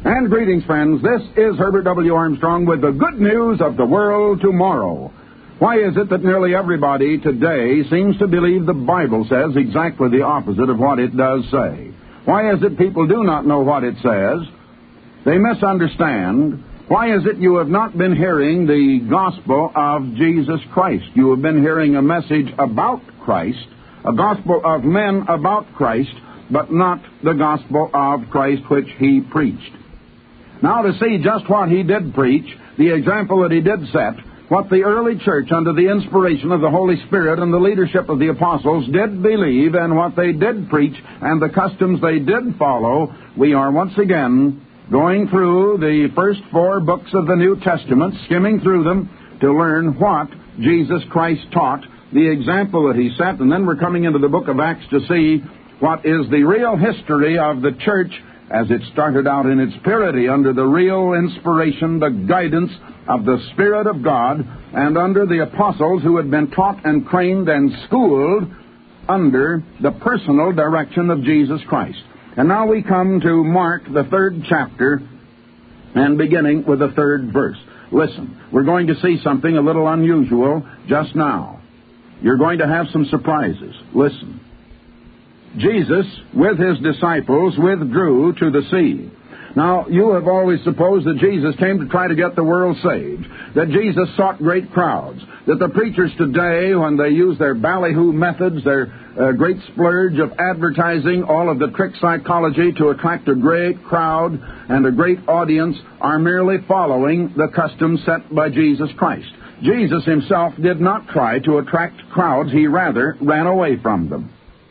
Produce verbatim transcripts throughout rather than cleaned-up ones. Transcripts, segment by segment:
And greetings, friends. This is Herbert W. Armstrong with the good news of the world tomorrow. Why is it that nearly everybody today seems to believe the Bible says exactly the opposite of what it does say? Why is it people do not know what it says? They misunderstand. Why is it you have not been hearing the gospel of Jesus Christ? You have been hearing a message about Christ, a gospel of men about Christ, but not the gospel of Christ which he preached. Now, to see just what he did preach, the example that he did set, what the early church, under the inspiration of the Holy Spirit and the leadership of the apostles, did believe, and what they did preach, and the customs they did follow, we are once again going through the first four books of the New Testament, skimming through them to learn what Jesus Christ taught, the example that he set, and then we're coming into the book of Acts to see what is the real history of the church as it started out in its purity under the real inspiration, the guidance of the Spirit of God, and under the apostles who had been taught and trained and schooled under the personal direction of Jesus Christ. And now we come to Mark, the third chapter, and beginning with the third verse. Listen, we're going to see something a little unusual just now. You're going to have some surprises. Listen. Jesus, with his disciples, withdrew to the sea. Now, you have always supposed that Jesus came to try to get the world saved, that Jesus sought great crowds, that the preachers today, when they use their ballyhoo methods, their uh, great splurge of advertising, all of the trick psychology to attract a great crowd and a great audience, are merely following the customs set by Jesus Christ. Jesus himself did not try to attract crowds. He rather ran away from them.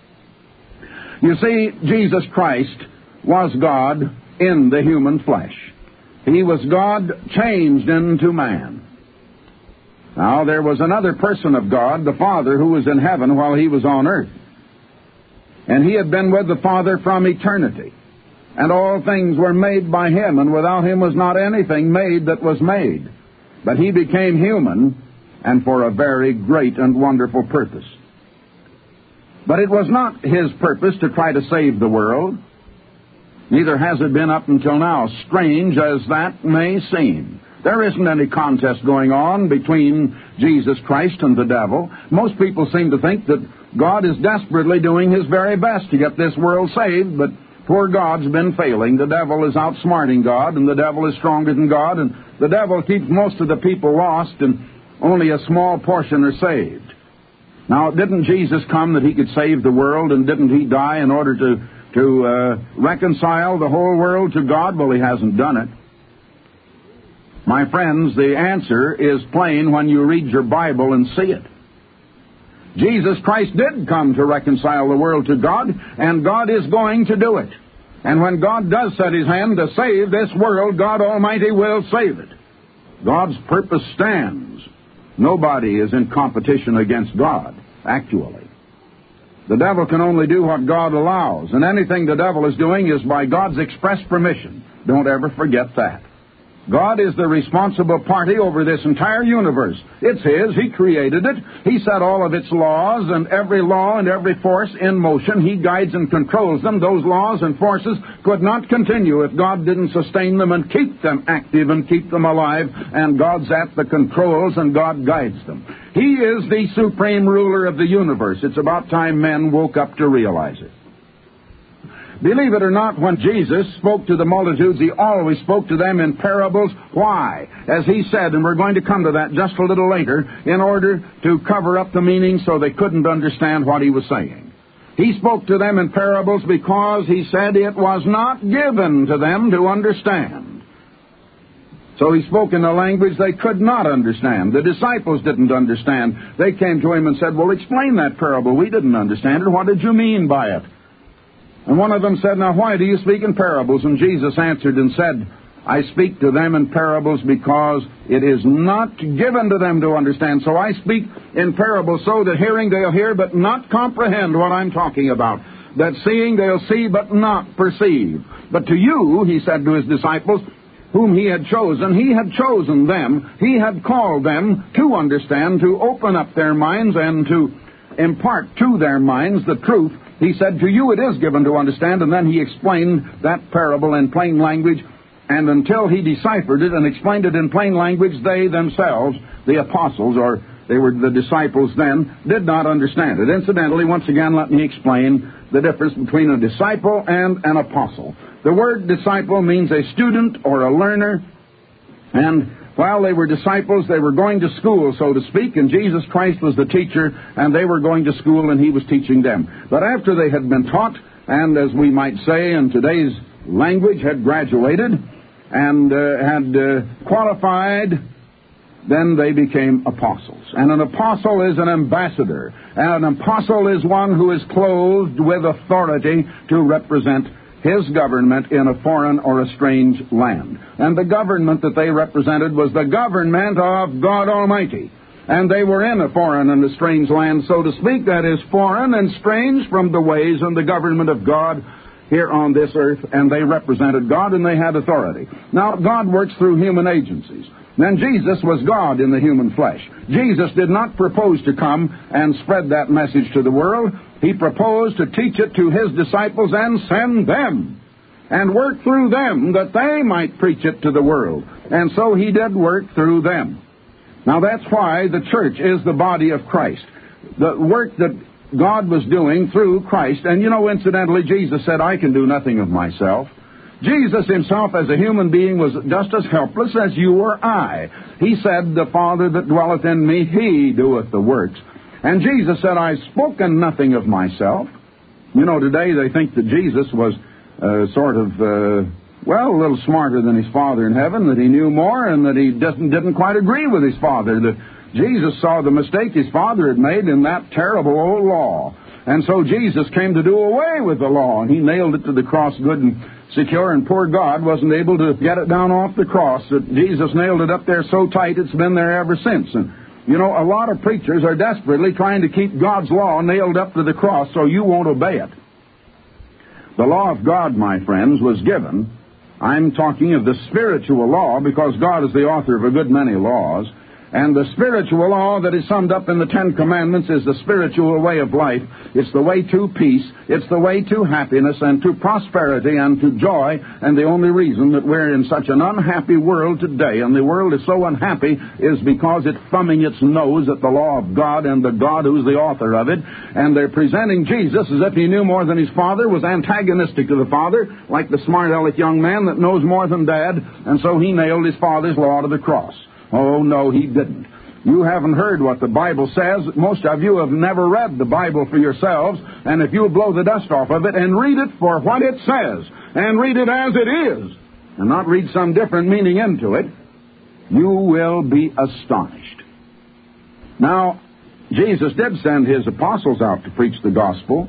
You see, Jesus Christ was God in the human flesh. He was God changed into man. Now, there was another person of God, the Father, who was in heaven while he was on earth. And he had been with the Father from eternity. And all things were made by him, and without him was not anything made that was made. But he became human, and for a very great and wonderful purpose. But it was not his purpose to try to save the world. Neither has it been up until now, strange as that may seem. There isn't any contest going on between Jesus Christ and the devil. Most people seem to think that God is desperately doing his very best to get this world saved, but poor God's been failing. The devil is outsmarting God, and the devil is stronger than God, and the devil keeps most of the people lost, and only a small portion are saved. Now, didn't Jesus come that he could save the world, and didn't he die in order to, to uh, reconcile the whole world to God? Well, he hasn't done it. My friends, the answer is plain when you read your Bible and see it. Jesus Christ did come to reconcile the world to God, and God is going to do it. And when God does set his hand to save this world, God Almighty will save it. God's purpose stands. Nobody is in competition against God, actually. The devil can only do what God allows, and anything the devil is doing is by God's express permission. Don't ever forget that. God is the responsible party over this entire universe. It's his. He created it. He set all of its laws, and every law and every force in motion. He guides and controls them. Those laws and forces could not continue if God didn't sustain them and keep them active and keep them alive, and God's at the controls and God guides them. He is the supreme ruler of the universe. It's about time men woke up to realize it. Believe it or not, when Jesus spoke to the multitudes, he always spoke to them in parables. Why? As he said, and we're going to come to that just a little later, in order to cover up the meaning so they couldn't understand what he was saying. He spoke to them in parables because he said it was not given to them to understand. So he spoke in a language they could not understand. The disciples didn't understand. They came to him and said, well, explain that parable. We didn't understand it. What did you mean by it? And one of them said, now why do you speak in parables? And Jesus answered and said, I speak to them in parables because it is not given to them to understand. So I speak in parables so that hearing they'll hear but not comprehend what I'm talking about. That seeing they'll see but not perceive. But to you, he said to his disciples, whom he had chosen, he had chosen them. He had called them to understand, to open up their minds and to impart to their minds the truth. He said, to you it is given to understand, and then he explained that parable in plain language. And until he deciphered it and explained it in plain language, they themselves, the apostles, or they were the disciples then, did not understand it. Incidentally, once again, let me explain the difference between a disciple and an apostle. The word disciple means a student or a learner, and while they were disciples, they were going to school, so to speak, and Jesus Christ was the teacher, and they were going to school, and he was teaching them. But after they had been taught, and as we might say in today's language, had graduated and uh, had uh, qualified, then they became apostles. And an apostle is an ambassador, and an apostle is one who is clothed with authority to represent his government in a foreign or a strange land. And the government that they represented was the government of God Almighty. And they were in a foreign and a strange land, so to speak, that is foreign and strange from the ways and the government of God here on this earth, and they represented God and they had authority. Now, God works through human agencies. Then Jesus was God in the human flesh. Jesus did not propose to come and spread that message to the world. He proposed to teach it to his disciples and send them and work through them that they might preach it to the world. And so he did work through them. Now that's why the church is the body of Christ. The work that God was doing through Christ. And you know, incidentally, Jesus said, I can do nothing of myself. Jesus himself as a human being was just as helpless as you or I. He said, the Father that dwelleth in me, he doeth the works. And Jesus said, I've spoken nothing of myself. You know, today they think that Jesus was uh, sort of, uh, well, a little smarter than his Father in heaven, that he knew more, and that he doesn't, didn't quite agree with his Father. That Jesus saw the mistake his Father had made in that terrible old law. And so Jesus came to do away with the law, and he nailed it to the cross good and secure, and poor God wasn't able to get it down off the cross. That Jesus nailed it up there so tight it's been there ever since. And you know, a lot of preachers are desperately trying to keep God's law nailed up to the cross so you won't obey it. The law of God, my friends, was given. I'm talking of the spiritual law because God is the author of a good many laws. And the spiritual law that is summed up in the Ten Commandments is the spiritual way of life. It's the way to peace. It's the way to happiness and to prosperity and to joy. And the only reason that we're in such an unhappy world today, and the world is so unhappy, is because it's thumbing its nose at the law of God and the God who's the author of it. And they're presenting Jesus as if he knew more than his Father, was antagonistic to the Father, like the smart aleck young man that knows more than Dad, and so he nailed his Father's law to the cross. Oh, no, he didn't. You haven't heard what the Bible says. Most of you have never read the Bible for yourselves, and if you'll blow the dust off of it and read it for what it says, and read it as it is, and not read some different meaning into it, you will be astonished. Now, Jesus did send his apostles out to preach the gospel,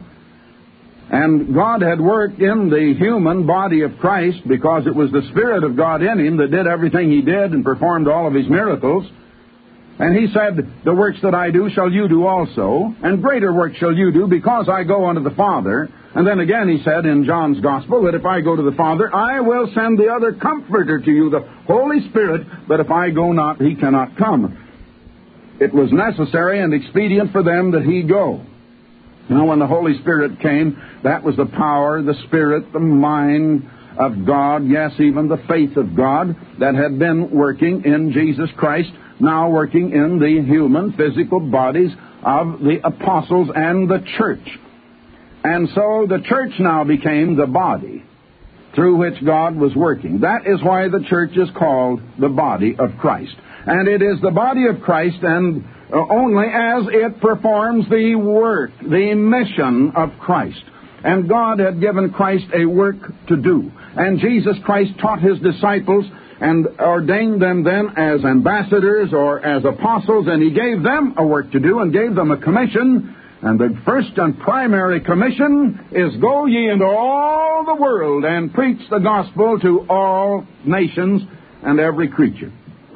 and God had worked in the human body of Christ because it was the Spirit of God in him that did everything he did and performed all of his miracles. And he said, the works that I do shall you do also, and greater works shall you do because I go unto the Father. And then again he said in John's Gospel that if I go to the Father, I will send the other Comforter to you, the Holy Spirit, but if I go not, he cannot come. It was necessary and expedient for them that he go. Now, when the Holy Spirit came, that was the power, the Spirit, the mind of God, yes, even the faith of God that had been working in Jesus Christ, now working in the human, physical bodies of the apostles and the church. And so the church now became the body through which God was working. That is why the church is called the body of Christ. And it is the body of Christ and Uh, only as it performs the work, the mission of Christ. And God had given Christ a work to do. And Jesus Christ taught his disciples and ordained them then as ambassadors or as apostles, and he gave them a work to do and gave them a commission. And the first and primary commission is, go ye into all the world and preach the gospel to all nations and every creature.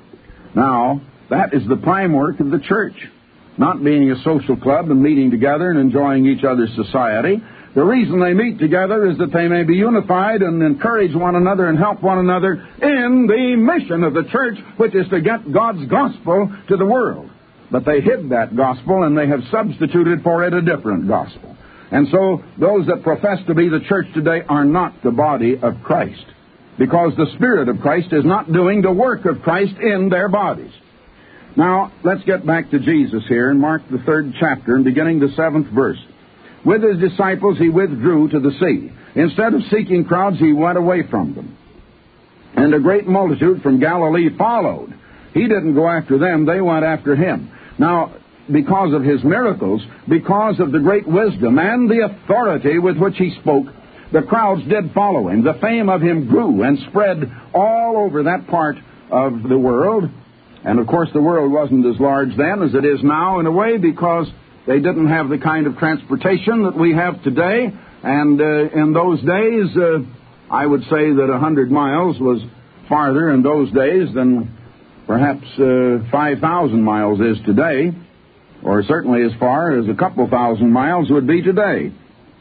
Now, that is the prime work of the church, not being a social club and meeting together and enjoying each other's society. The reason they meet together is that they may be unified and encourage one another and help one another in the mission of the church, which is to get God's gospel to the world. But they hid that gospel and they have substituted for it a different gospel. And so those that profess to be the church today are not the body of Christ. because the Spirit of Christ is not doing the work of Christ in their bodies. Now, let's get back to Jesus here in Mark the third chapter and beginning the seventh verse. With his disciples he withdrew to the sea. Instead of seeking crowds, he went away from them. And a great multitude from Galilee followed. He didn't go after them, they went after him. Now, because of his miracles, because of the great wisdom and the authority with which he spoke, the crowds did follow him. The fame of him grew and spread all over that part of the world. And, of course, the world wasn't as large then as it is now in a way, because they didn't have the kind of transportation that we have today. And uh, in those days, uh, I would say that one hundred miles was farther in those days than perhaps uh, five thousand miles is today, or certainly as far as a couple thousand miles would be today.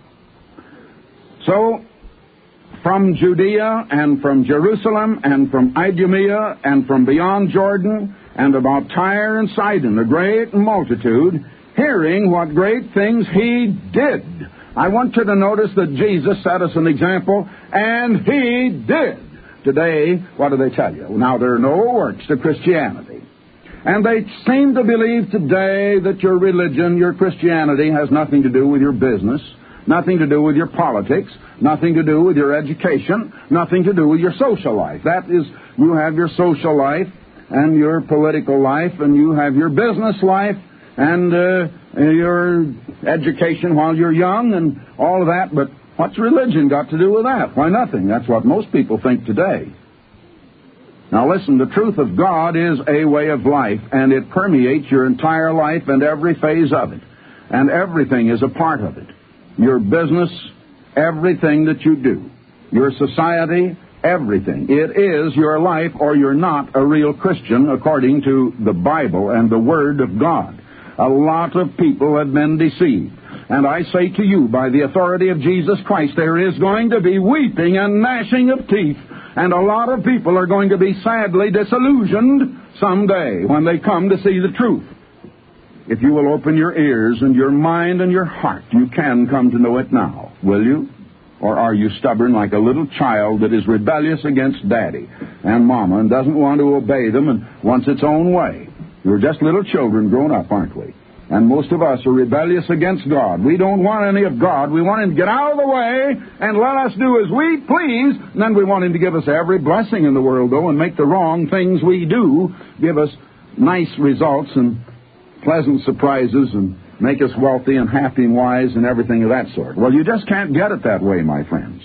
So, from Judea and from Jerusalem and from Idumea and from beyond Jordan and about Tyre and Sidon, a great multitude, hearing what great things he did. I want you to notice that Jesus set us an example, and he did. Today, what do they tell you? Now, there are no works to Christianity. And they seem to believe today that your religion, your Christianity, has nothing to do with your business, nothing to do with your politics, nothing to do with your education, nothing to do with your social life. That is, you have your social life and your political life, and you have your business life and uh, your education while you're young and all of that. But what's religion got to do with that? Why, nothing. That's what most people think today. Now listen, the truth of God is a way of life, and it permeates your entire life and every phase of it. And everything is a part of it. Your business, everything that you do. Your society, everything. It is your life, or you're not a real Christian according to the Bible and the Word of God. A lot of people have been deceived. And I say to you, by the authority of Jesus Christ, there is going to be weeping and gnashing of teeth. And a lot of people are going to be sadly disillusioned someday when they come to see the truth. If you will open your ears and your mind and your heart, you can come to know it now, will you? Or are you stubborn like a little child that is rebellious against Daddy and Mama and doesn't want to obey them and wants its own way? We're just little children grown up, aren't we? And most of us are rebellious against God. We don't want any of God. We want Him to get out of the way and let us do as we please. And then we want Him to give us every blessing in the world, though, and make the wrong things we do give us nice results and pleasant surprises and make us wealthy and happy and wise and everything of that sort. Well, you just can't get it that way, my friends.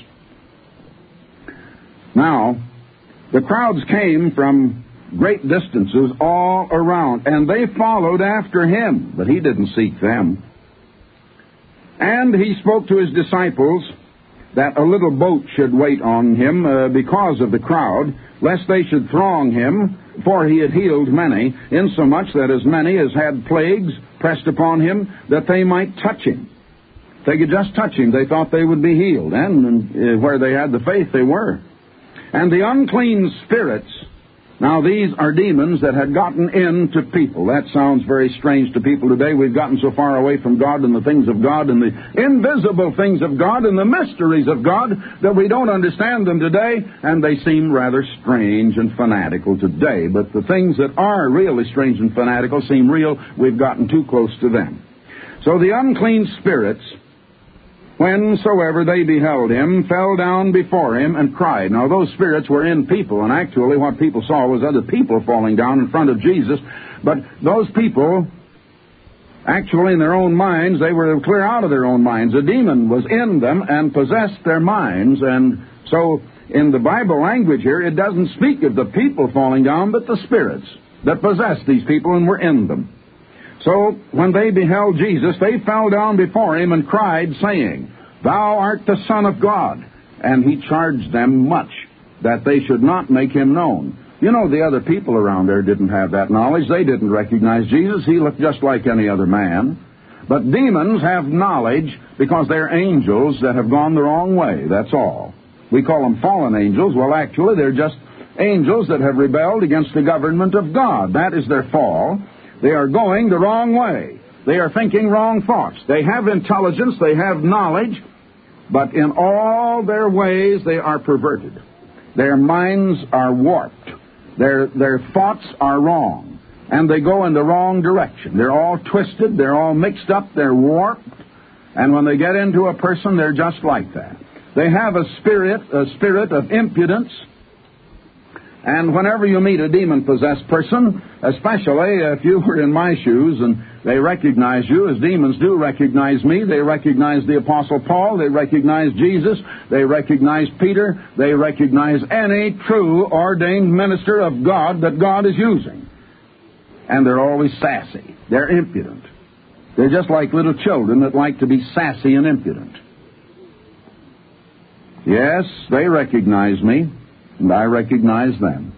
Now, the crowds came from great distances all around, and they followed after him, but he didn't seek them. And he spoke to his disciples that a little boat should wait on him uh, because of the crowd, lest they should throng him, for he had healed many, insomuch that as many as had plagues pressed upon him, that they might touch him. If they could just touch him, they thought they would be healed, and, and uh, where they had the faith, they were. And the unclean spirits, now these are demons that had gotten into people. That sounds very strange to people today. We've gotten so far away from God and the things of God and the invisible things of God and the mysteries of God that we don't understand them today, and they seem rather strange and fanatical today. But the things that are really strange and fanatical seem real. We've gotten too close to them. So the unclean spirits, whensoever they beheld him, fell down before him and cried. Now, those spirits were in people, and actually what people saw was other people falling down in front of Jesus. But those people, actually in their own minds, they were clear out of their own minds. A demon was in them and possessed their minds. And so, in the Bible language here, it doesn't speak of the people falling down, but the spirits that possessed these people and were in them. So, when they beheld Jesus, they fell down before him and cried, saying, Thou art the Son of God. And he charged them much that they should not make him known. You know, the other people around there didn't have that knowledge. They didn't recognize Jesus. He looked just like any other man. But demons have knowledge because they're angels that have gone the wrong way. That's all. We call them fallen angels. Well, actually, they're just angels that have rebelled against the government of God. That is their fall. They are going the wrong way. They are thinking wrong thoughts. They have intelligence. They have knowledge. But in all their ways, they are perverted. Their minds are warped. Their, their thoughts are wrong. And they go in the wrong direction. They're all twisted. They're all mixed up. They're warped. And when they get into a person, they're just like that. They have a spirit, a spirit of impudence. And whenever you meet a demon-possessed person, especially if you were in my shoes and they recognize you, as demons do recognize me, they recognize the Apostle Paul, they recognize Jesus, they recognize Peter, they recognize any true ordained minister of God that God is using. And they're always sassy. They're impudent. They're just like little children that like to be sassy and impudent. Yes, they recognize me, and I recognize them.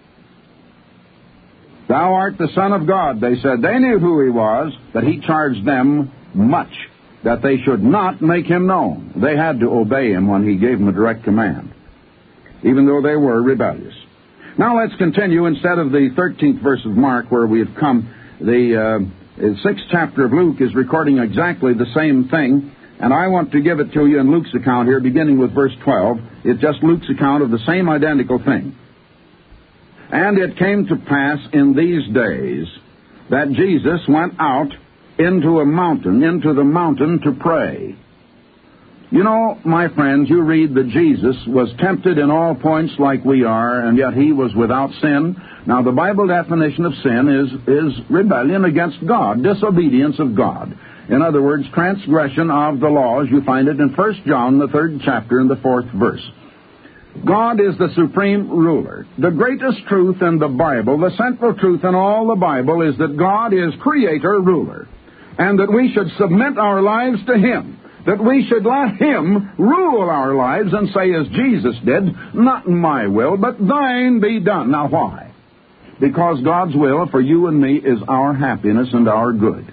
Thou art the Son of God, they said. They knew who he was, but he charged them much, that they should not make him known. They had to obey him when he gave them a direct command, even though they were rebellious. Now let's continue. Instead of the thirteenth verse of Mark, where we have come, the uh, sixth chapter of Luke is recording exactly the same thing. And I want to give it to you in Luke's account here, beginning with verse twelve. It's just Luke's account of the same identical thing. And it came to pass in these days that Jesus went out into a mountain, into the mountain to pray. You know, my friends, you read that Jesus was tempted in all points like we are, and yet he was without sin. Now, the Bible definition of sin is, is rebellion against God, disobedience of God. In other words, transgression of the laws. You find it in First John, the third chapter, and the fourth verse. God is the supreme ruler. The greatest truth in the Bible, the central truth in all the Bible, is that God is creator, ruler, and that we should submit our lives to him, that we should let him rule our lives and say, as Jesus did, not my will, but thine be done. Now, why? Because God's will for you and me is our happiness and our good.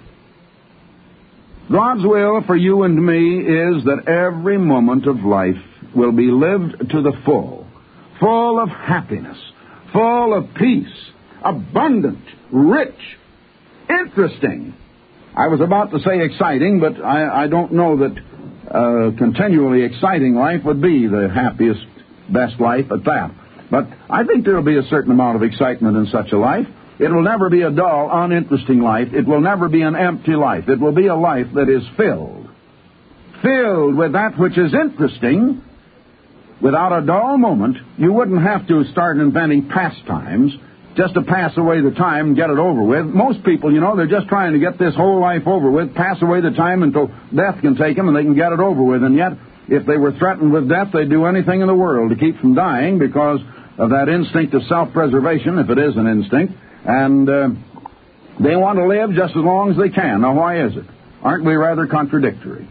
God's will for you and me is that every moment of life will be lived to the full, full of happiness, full of peace, abundant, rich, interesting. I was about to say exciting, but I, I don't know that uh, continually exciting life would be the happiest, best life at that. But I think there will be a certain amount of excitement in such a life. It will never be a dull, uninteresting life. It will never be an empty life. It will be a life that is filled. Filled with that which is interesting. Without a dull moment, you wouldn't have to start inventing pastimes just to pass away the time and get it over with. Most people, you know, they're just trying to get this whole life over with, pass away the time until death can take them and they can get it over with. And yet, if they were threatened with death, they'd do anything in the world to keep from dying because of that instinct of self-preservation, if it is an instinct. And uh, they want to live just as long as they can. Now, why is it? Aren't we rather contradictory?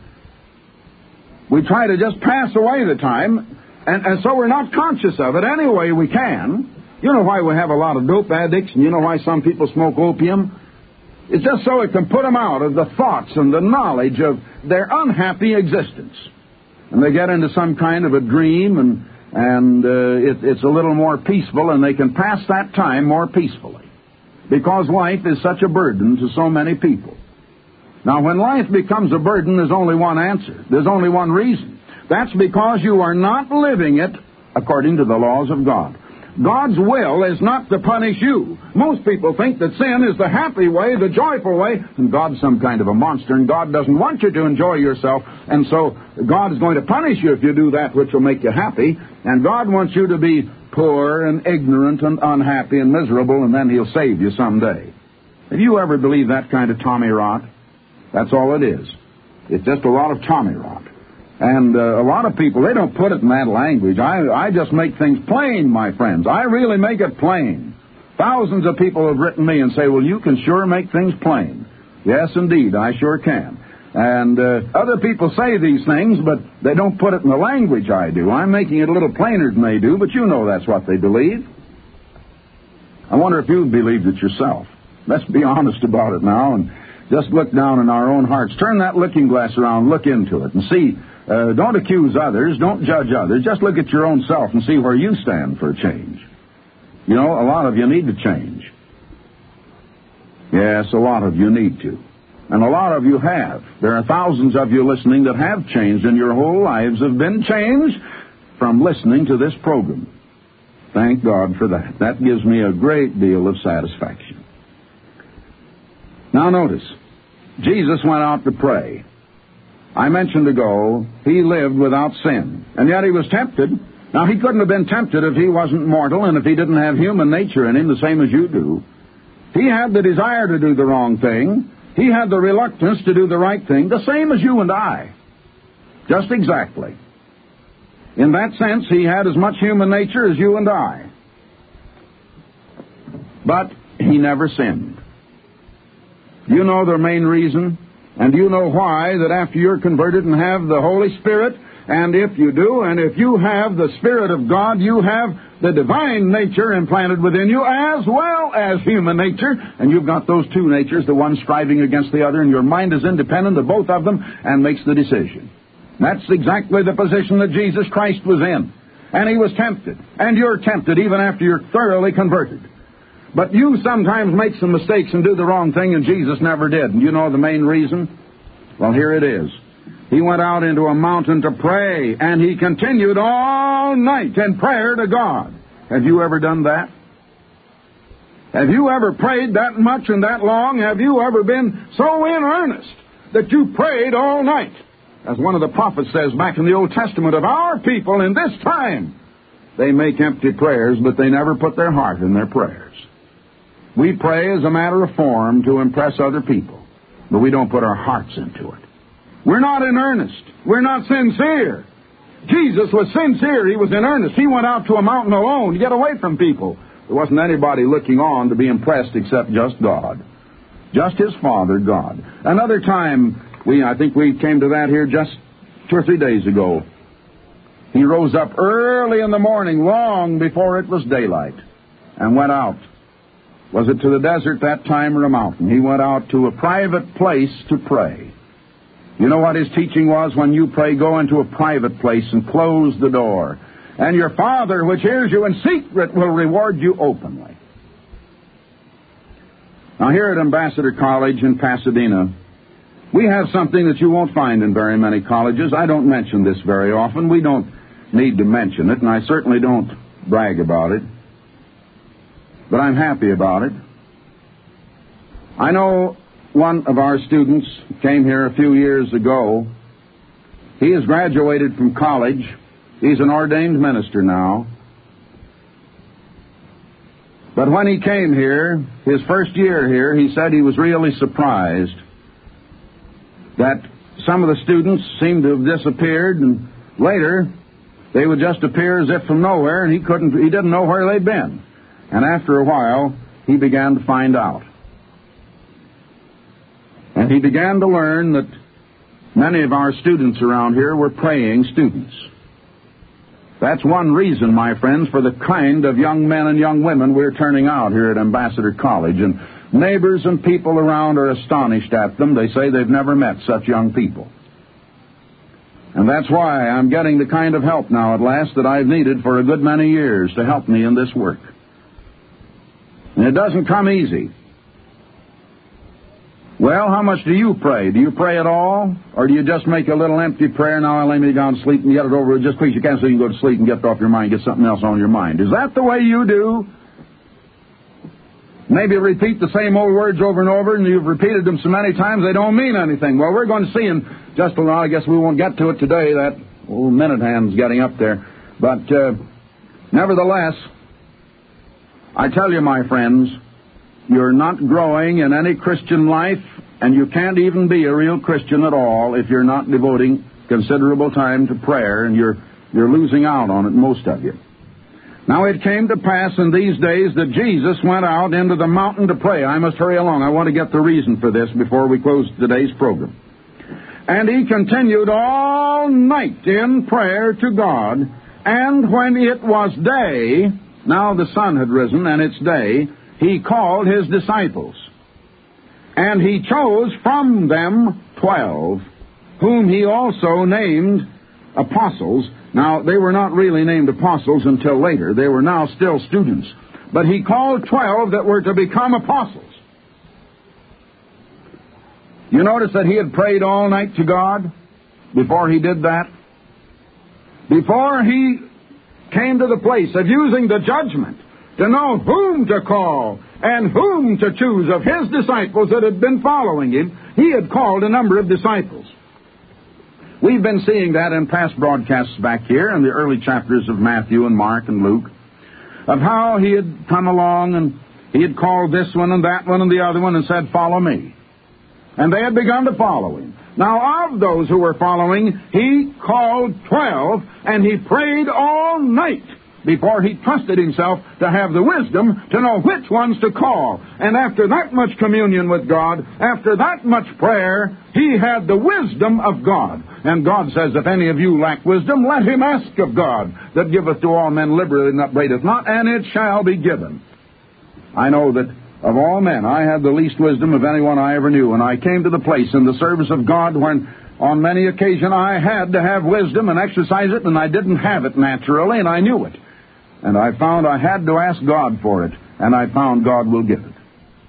We try to just pass away the time, and, and so we're not conscious of it any way we can. You know why we have a lot of dope addicts, and you know why some people smoke opium? It's just so it can put them out of the thoughts and the knowledge of their unhappy existence. And they get into some kind of a dream, and, and uh, it, it's a little more peaceful, and they can pass that time more peacefully. Because life is such a burden to so many people. Now, when life becomes a burden, there's only one answer. There's only one reason. That's because you are not living it according to the laws of God. God's will is not to punish you. Most people think that sin is the happy way, the joyful way, and God's some kind of a monster, and God doesn't want you to enjoy yourself, and so God is going to punish you if you do that which will make you happy, and God wants you to be poor and ignorant and unhappy and miserable, and then he'll save you someday. Have you ever believed that kind of tommy rot? That's all it is. It's just a lot of tommy rot. And uh, a lot of people, they don't put it in that language. I, I just make things plain, my friends. I really make it plain. Thousands of people have written me and say, well, you can sure make things plain. Yes, indeed, I sure can. And uh, other people say these things, but they don't put it in the language I do. I'm making it a little plainer than they do, but you know that's what they believe. I wonder if you've believed it yourself. Let's be honest about it now and just look down in our own hearts. Turn that looking glass around, look into it, and see. Uh, don't accuse others, don't judge others. Just look at your own self and see where you stand for a change. You know, a lot of you need to change. Yes, a lot of you need to. And a lot of you have. There are thousands of you listening that have changed, and your whole lives have been changed from listening to this program. Thank God for that. That gives me a great deal of satisfaction. Now notice, Jesus went out to pray. I mentioned ago, he lived without sin, and yet he was tempted. Now, he couldn't have been tempted if he wasn't mortal and if he didn't have human nature in him, the same as you do. He had the desire to do the wrong thing. He had the reluctance to do the right thing, the same as you and I. Just exactly. In that sense, he had as much human nature as you and I. But he never sinned. You know the main reason, and you know why, that after you're converted and have the Holy Spirit, and if you do, and if you have the Spirit of God, you have the divine nature implanted within you as well as human nature. And you've got those two natures, the one striving against the other, and your mind is independent of both of them and makes the decision. That's exactly the position that Jesus Christ was in. And he was tempted. And you're tempted even after you're thoroughly converted. But you sometimes make some mistakes and do the wrong thing, and Jesus never did. And you know the main reason? Well, here it is. He went out into a mountain to pray, and he continued all night in prayer to God. Have you ever done that? Have you ever prayed that much and that long? Have you ever been so in earnest that you prayed all night? As one of the prophets says back in the Old Testament of our people in this time, they make empty prayers, but they never put their heart in their prayers. We pray as a matter of form to impress other people, but we don't put our hearts into it. We're not in earnest. We're not sincere. Jesus was sincere. He was in earnest. He went out to a mountain alone to get away from people. There wasn't anybody looking on to be impressed except just God. Just his Father, God. Another time, we I think we came to that here just two or three days ago. He rose up early in the morning, long before it was daylight, and went out. Was it to the desert that time or a mountain? He went out to a private place to pray. You know what his teaching was? When you pray, go into a private place and close the door. And your Father, which hears you in secret, will reward you openly. Now, here at Ambassador College in Pasadena, we have something that you won't find in very many colleges. I don't mention this very often. We don't need to mention it, and I certainly don't brag about it. But I'm happy about it. I know one of our students came here a few years ago. He has graduated from college. He's an ordained minister now. But when he came here, his first year here, he said he was really surprised that some of the students seemed to have disappeared, and later they would just appear as if from nowhere, and he couldn't, he didn't know where they'd been. And after a while, he began to find out. And he began to learn that many of our students around here were praying students. That's one reason, my friends, for the kind of young men and young women we're turning out here at Ambassador College. And neighbors and people around are astonished at them. They say they've never met such young people. And that's why I'm getting the kind of help now at last that I've needed for a good many years to help me in this work. And it doesn't come easy. Well, how much do you pray? Do you pray at all? Or do you just make a little empty prayer, now I'll lay me down to sleep and get it over with just because you can so you can go to sleep and get it off your mind, get something else on your mind? Is that the way you do? Maybe repeat the same old words over and over, and you've repeated them so many times they don't mean anything. Well, we're going to see in just a while. I guess we won't get to it today. That old minute hand's getting up there. But uh, nevertheless, I tell you, my friends, you're not growing in any Christian life, and you can't even be a real Christian at all if you're not devoting considerable time to prayer, and you're you're losing out on it, most of you. Now, it came to pass in these days that Jesus went out into the mountain to pray. I must hurry along. I want to get the reason for this before we close today's program. And he continued all night in prayer to God, and when it was day, now the sun had risen and it's day, he called his disciples. And he chose from them twelve, whom he also named apostles. Now, they were not really named apostles until later. They were now still students. But he called twelve that were to become apostles. You notice that he had prayed all night to God before he did that? Before he came to the place of using the judgment to know whom to call and whom to choose of his disciples that had been following him, he had called a number of disciples. We've been seeing that in past broadcasts back here in the early chapters of Matthew and Mark and Luke, of how he had come along and he had called this one and that one and the other one and said, "Follow me." And they had begun to follow him. Now, of those who were following, he called twelve, and he prayed all night before he trusted himself to have the wisdom to know which ones to call. And after that much communion with God, after that much prayer, he had the wisdom of God. And God says, "If any of you lack wisdom, let him ask of God, that giveth to all men liberally and upbraideth not, and it shall be given." I know that of all men, I had the least wisdom of anyone I ever knew, and I came to the place in the service of God when on many occasions I had to have wisdom and exercise it, and I didn't have it naturally, and I knew it. And I found I had to ask God for it, and I found God will give it.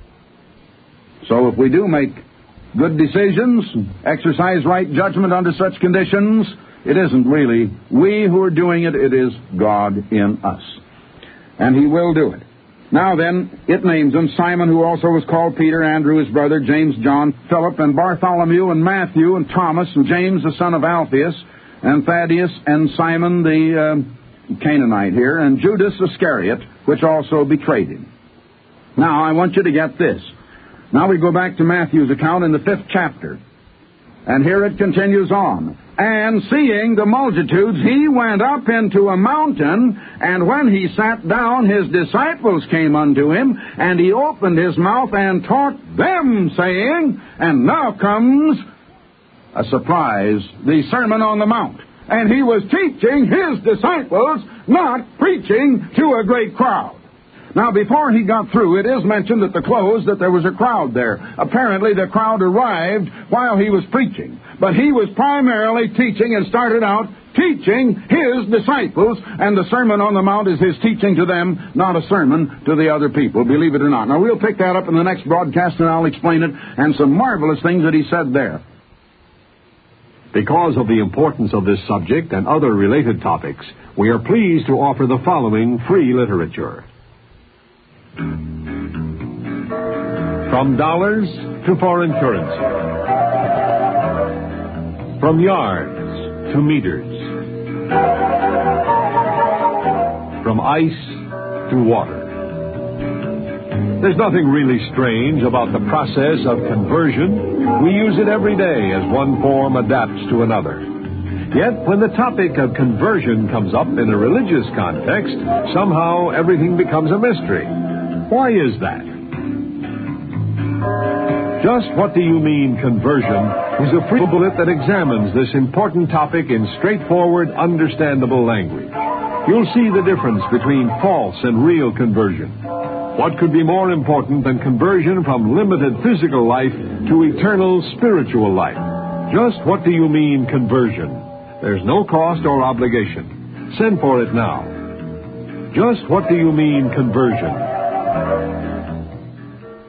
So if we do make good decisions, exercise right judgment under such conditions, it isn't really we who are doing it, it is God in us. And he will do it. Now then, it names them: Simon, who also was called Peter, Andrew his brother, James, John, Philip, and Bartholomew, and Matthew, and Thomas, and James the son of Alphaeus, and Thaddeus, and Simon the uh, Canaanite here, and Judas Iscariot, which also betrayed him. Now, I want you to get this. Now we go back to Matthew's account in the fifth chapter. And here it continues on. "And seeing the multitudes, he went up into a mountain, and when he sat down, his disciples came unto him, and he opened his mouth and taught them, saying," and now comes a surprise, the Sermon on the Mount. And he was teaching his disciples, not preaching to a great crowd. Now, before he got through, it is mentioned at the close that there was a crowd there. Apparently, the crowd arrived while he was preaching. But he was primarily teaching and started out teaching his disciples, and the Sermon on the Mount is his teaching to them, not a sermon to the other people, believe it or not. Now, we'll pick that up in the next broadcast, and I'll explain it, and some marvelous things that he said there. Because of the importance of this subject and other related topics, we are pleased to offer the following free literature. From dollars to foreign currency. From yards to meters. From ice to water. There's nothing really strange about the process of conversion. We use it every day as one form adapts to another. Yet, when the topic of conversion comes up in a religious context, somehow everything becomes a mystery. Why is that? Just What Do You Mean Conversion is a free bullet that examines this important topic in straightforward, understandable language. You'll see the difference between false and real conversion. What could be more important than conversion from limited physical life to eternal spiritual life? Just What Do You Mean Conversion? There's no cost or obligation. Send for it now. Just What Do You Mean Conversion?